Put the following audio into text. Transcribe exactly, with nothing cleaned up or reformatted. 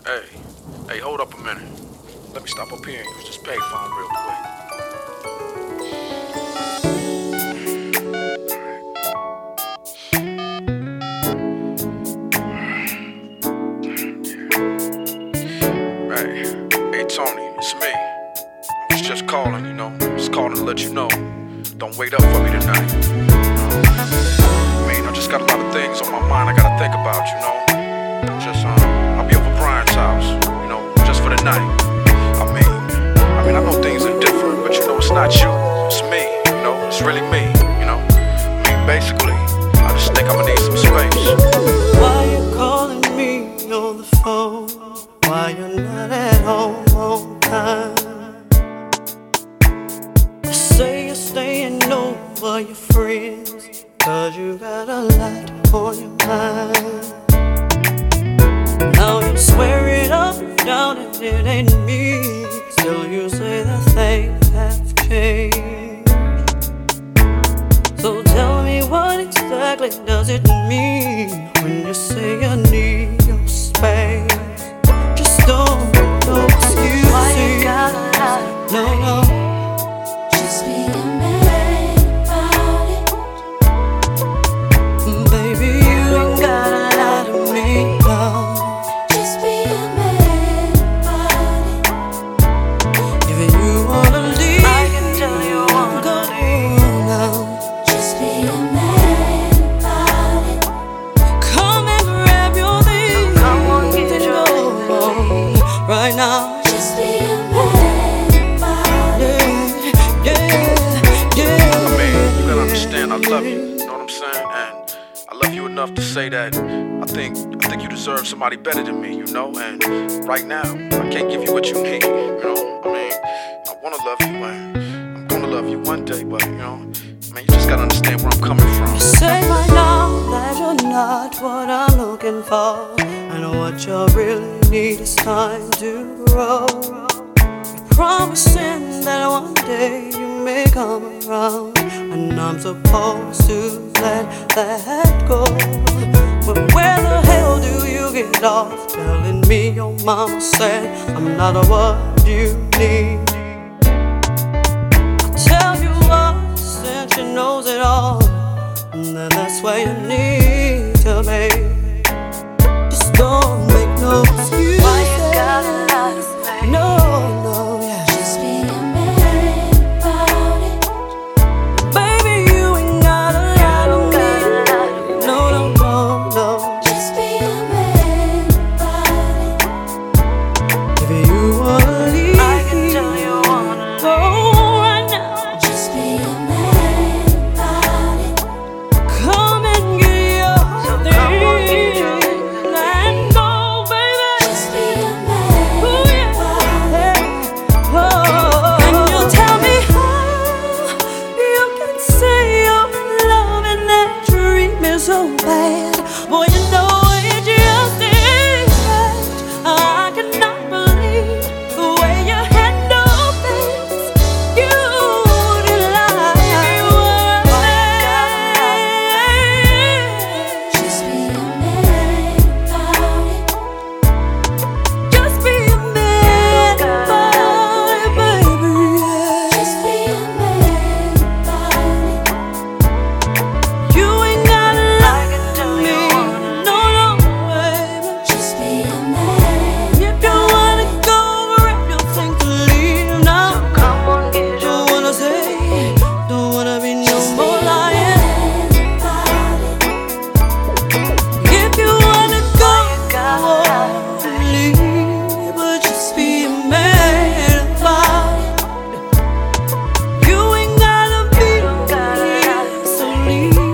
Hey, hey, hold up a minute. Let me stop up here and use this payphone real quick. Hey, hey Tony, it's me. I was just calling, you know, just calling to let you know. Don't wait up for me tonight. I mean, I just got a lot of things on my mind I gotta think about, you know. Just, um, I'll be over Brian's house, you know, just for the night. I mean, I mean, I know things are different, but you know, it's not you, it's me, you know, it's really me, you know. I mean, basically, I just think I'ma need some space. Why you calling me on the phone? Why you're not at home on time? You say you're staying over your friends, cause you got a lot on your mind. Now you swear it up and down and it ain't me. Still you say that things have changed. So tell me, what exactly does it mean when you say you need your space? Just don't make no excuses. Why you gotta lie? No, no. Just be a man about it. Baby, you ain't gotta lie to me, no. Just be a man about it. If you wanna leave, I can tell you wanna go now. Just be a man about it. Come and grab your things. Come on, get your things right now. Just be a man about it. Yeah, yeah, yeah. I mean, you gotta understand, I love you, you know what I'm saying? And I love you enough to say that I think I think you deserve somebody better than me, you know? And right now, I can't give you what you need, you know? I mean, I wanna love you and I'm gonna love you one day, but you know, I mean, you just gotta understand where I'm coming from. You say right now that you're not what I'm looking for, and what you really need is time to grow. You're promising that one day you may come around, and I'm supposed to let that go. But where the hell do you get off telling me your mama said I'm not what you need? I tell you what, since she knows it all, and then that's where you need to be. Just don't make no excuses. Why you gotta lie? No, no, yeah. Just be a man about it. Baby, you ain't gotta lie to me. No, no, no, no. Just be a man about it. If you wanna leave, I can tell you wanna go right now. Just be a man about it. Come and get your things and go, baby. Just be a man Ooh, yeah. about it. Oh, and you tell me how you can say you're in love and that dream is so bad. Boy, you know it just ain't right. I cannot believe the way you handle things. You wouldn't lie if you were a man. Just be a man about it. Just be a man about it, baby, yeah. Just be a man about it. You ain't gotta lie to me, no, no, baby. Just be a man. If you wanna go, or if you think to leave now, come on, get your. Don't wanna say, don't wanna be no more lying. If you wanna go, or leave, but just be a man about it. You ain't gotta be, so leave.